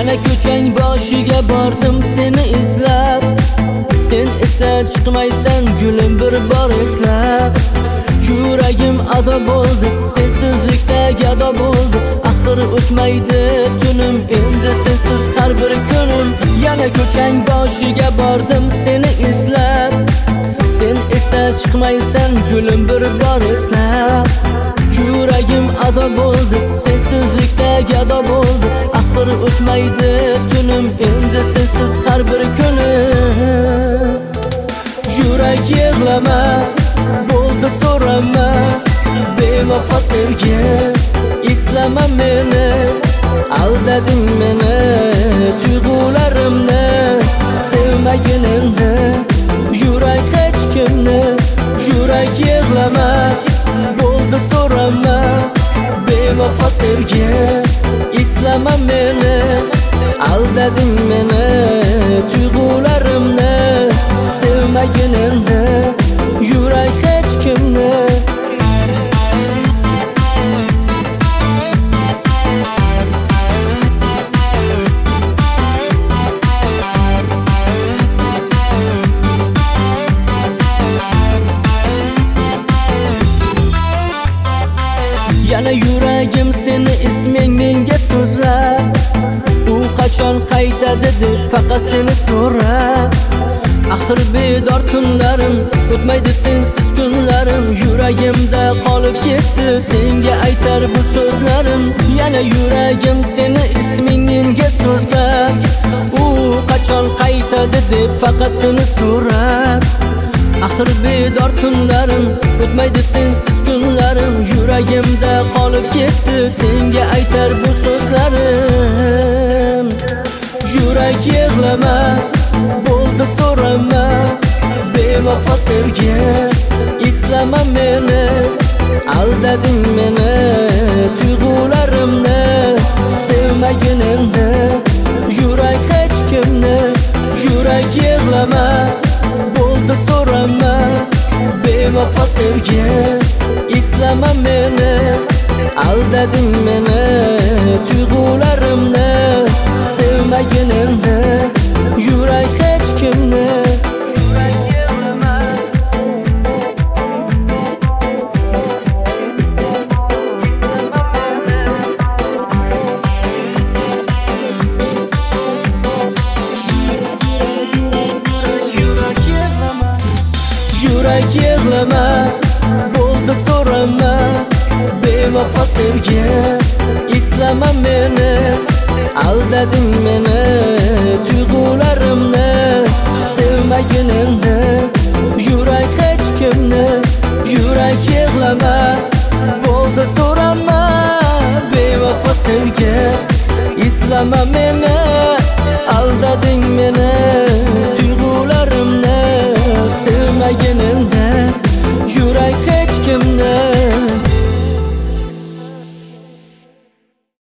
Yana ko'chang boshiga bordim seni izlab, sen esa chiqmaysan gulim bir bor eslab. Yuragim ado bo'ldi, sensizlikda gado bo'ldi. Axir o'tmaydi tunim, endi sensiz har bir kunim. Yana ko'chang boshiga bordim seni izlab, sen esa chiqmaysan gulim bir bor eslab. Yuragim ado bo'ldi, sensizlikda gado bo'ldi. Axir o'tmaydi tunim, endi sensiz har bir kunim. Yurak yig'lama, bo'ldi so'rama, bevafo sevgi. Eslama meni, aldading meni, tuyg'ularimni sevmagin endi. Yurak hech kimni, yurak yig'lama, bo'ldi so'rama, bevafo sevgi. Eslama meni, aldading meni, tuyg'ularimni sevmagin endi. Yurak hech kimni. Yana yuragim seni isming menga so'zlab, u qachon qaytadi deb faqat seni so'rab. Axir bedor tunlarim, o'tmaydi sensiz kunlarim. Yuragimda qolib ketdi senga aytar bu so'zlarim. Yana yuragim seni isming menga so'zlab, u qachon qaytadi deb faqat seni so'rab. Axir bedor tunlarim, o'tmaydi sensiz kunlarim. Yuragimda qolib ketdi senga aytar bu so'zlarim. Yurak yig'lama, bo'ldi so'rama, bevafo sevgi. Eslama meni, aldading meni, tuyg'ularimni sevmagin endi. Yurak hech kimni, yurak yig'lama, bo'ldi so'rama, bevafo sevgi. Eslama meni, aldading meni, tuyg'ularimni sevmagin endi. Yurak hech kimni. Yurak yig'lama, bo'ldi so'rama, bevafo sevgi. Eslama meni, aldading meni, tuyg'ularimni sevmagin endi. Yurak hech kimni, yurak yig'lama, bo'ldi so'rama, bevafo sevgi. Eslama meni,